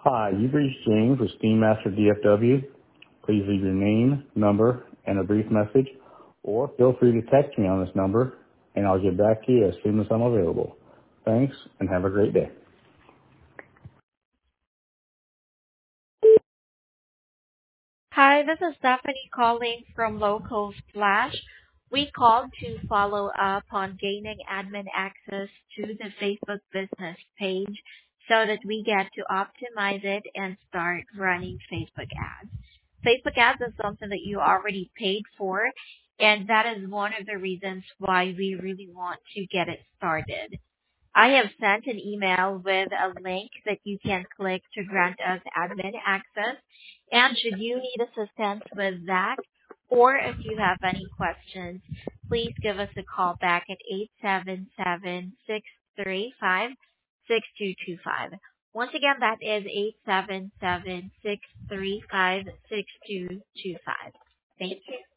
Hi, you've reached James with Steam Master DFW. Please leave your name, number, and a brief message, or feel free to text me on this number, and I'll get back to you as soon as I'm available. Thanks, and have a great day. Hi, this is Stephanie calling from Local Splash. We called to follow up on gaining admin access to the Facebook business page so that we get to optimize it and start running Facebook ads. Facebook ads is something that you already paid for, and that is one of the reasons why we really want to get it started. I have sent an email with a link that you can click to grant us admin access. And should you need assistance with that, or if you have any questions, please give us a call back at 877-635-6225. Once again, that is 877-635-6225. Thank you.